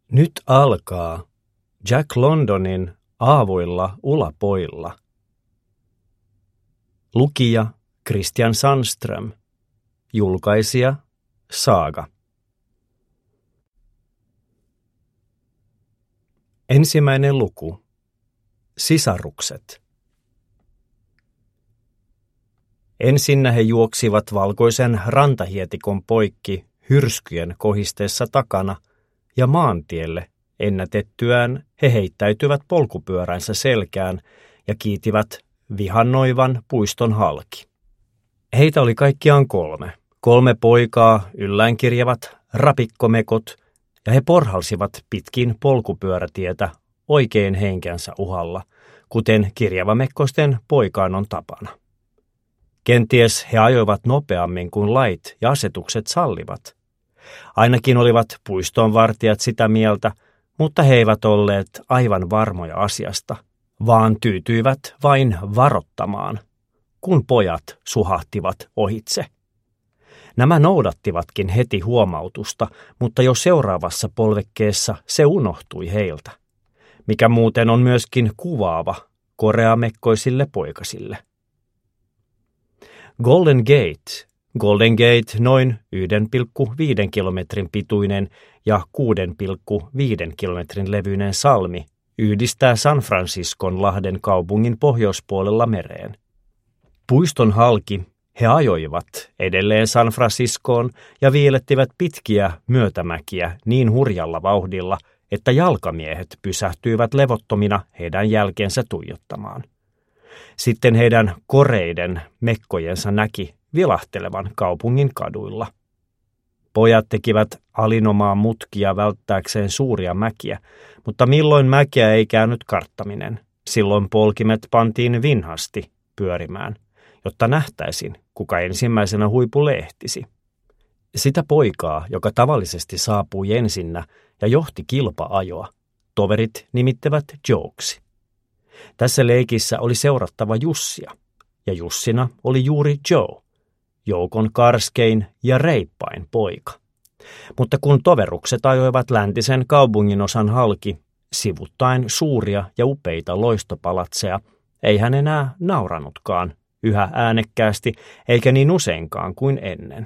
Nyt alkaa Jack Londonin Aavuilla ulapoilla. Lukija Christian Sandström. Julkaisija Saaga. Ensimmäinen luku. Sisarukset. Ensinnä he juoksivat valkoisen rantahietikon poikki hyrskyjen kohisteessa takana, ja maantielle ennätettyään he heittäytyvät polkupyöränsä selkään ja kiitivät vihannoivan puiston halki. Heitä oli kaikkiaan 3. 3 poikaa, ylläinkirjavat rapikkomekot, ja he porhalsivat pitkin polkupyörätietä oikein henkänsä uhalla, kuten kirjavamekkoisten poikaan on tapana. Kenties he ajoivat nopeammin kuin lait ja asetukset sallivat. Ainakin olivat puistonvartijat sitä mieltä, mutta he eivät olleet aivan varmoja asiasta, vaan tyytyivät vain varottamaan, kun pojat suhahtivat ohitse. Nämä noudattivatkin heti huomautusta, mutta jo seuraavassa polvekkeessa se unohtui heiltä, mikä muuten on myöskin kuvaava koreamekkoisille poikasille. Golden Gate noin 1,5 kilometrin pituinen ja 6,5 kilometrin levyinen salmi yhdistää San Franciscon lahden kaupungin pohjoispuolella mereen. Puiston halki he ajoivat edelleen San Franciscoon ja viilettivät pitkiä myötämäkiä niin hurjalla vauhdilla, että jalkamiehet pysähtyivät levottomina heidän jälkeensä tuijottamaan. Sitten heidän koreiden mekkojensa näki vilahtelevan kaupungin kaduilla. Pojat tekivät alinomaan mutkia välttääkseen suuria mäkiä, mutta milloin mäkeä ei käynyt karttaminen, silloin polkimet pantiin vinhasti pyörimään, jotta nähtäisiin, kuka ensimmäisenä huipulle ehtisi. Sitä poikaa, joka tavallisesti saapui ensinnä ja johti kilpa-ajoa, toverit nimittävät Joeksi. Tässä leikissä oli seurattava Jussia, ja Jussina oli juuri Joe, joukon karskein ja reippain poika. Mutta kun toverukset ajoivat läntisen kaupunginosan halki, sivuttaen suuria ja upeita loistopalatseja, ei hän enää nauranutkaan yhä äänekkäästi eikä niin useinkaan kuin ennen,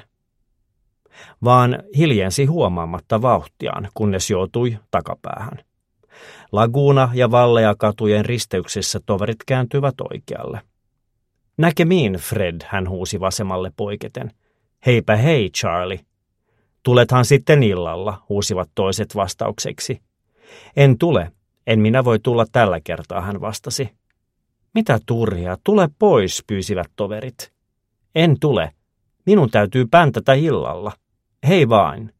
vaan hiljensi huomaamatta vauhtiaan, kunnes joutui takapäähän. Laguna ja Vallea katujen risteyksessä toverit kääntyivät oikealle. Näkemiin, Fred, hän huusi vasemmalle poiketen. Heipä hei, Charlie. Tulethan sitten illalla, huusivat toiset vastaukseksi. En tule, en minä voi tulla tällä kertaa, hän vastasi. Mitä turhia, tule pois, pyysivät toverit. En tule, minun täytyy päntätä illalla. Hei vain.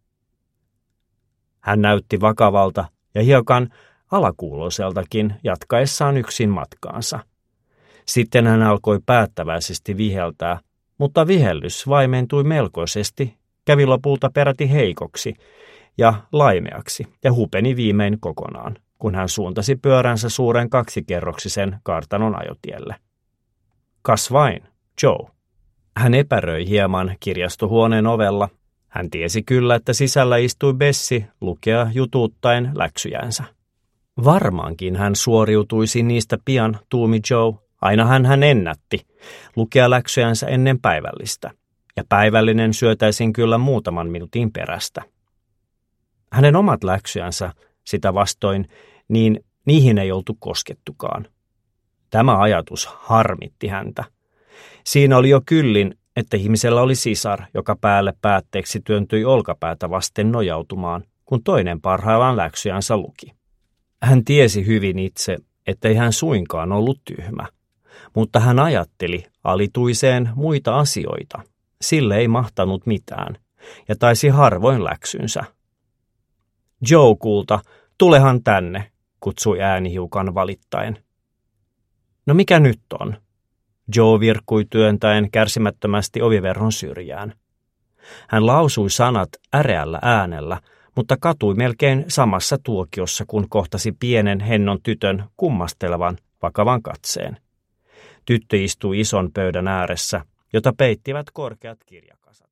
Hän näytti vakavalta ja hiukan alakuuloiseltakin jatkaessaan yksin matkaansa. Sitten hän alkoi päättäväisesti viheltää, mutta vihellys vaimentui melkoisesti, kävi lopulta peräti heikoksi ja laimeaksi ja hupeni viimein kokonaan, kun hän suuntasi pyöränsä suuren 2-kerroksisen kartanon ajotielle. Kas vain, Joe. Hän epäröi hieman kirjastohuoneen ovella. Hän tiesi kyllä, että sisällä istui Bessi lukea jutuuttaen läksyjänsä. Varmaankin hän suoriutuisi niistä pian, tuumi Joe. Aina hän ennätti lukea läksyjänsä ennen päivällistä, ja päivällinen syötäisiin kyllä muutaman minuutin perästä. Hänen omat läksyjänsä sitä vastoin, niin niihin ei oltu koskettukaan. Tämä ajatus harmitti häntä. Siinä oli jo kyllin, että ihmisellä oli sisar, joka päälle päätteeksi työntyi olkapäätä vasten nojautumaan, kun toinen parhaillaan läksyjänsä luki. Hän tiesi hyvin itse, ettei hän suinkaan ollut tyhmä, mutta hän ajatteli alituiseen muita asioita. Sille ei mahtanut mitään, ja taisi harvoin läksynsä. Joe, kulta, tulehan tänne, kutsui ääni hiukan valittaen. No mikä nyt on? Joe virkkui työntäen kärsimättömästi oviverhon syrjään. Hän lausui sanat äreällä äänellä, mutta katui melkein samassa tuokiossa, kun kohtasi pienen hennon tytön kummastelevan vakavan katseen. Tyttö istui ison pöydän ääressä, jota peittivät korkeat kirjakasat.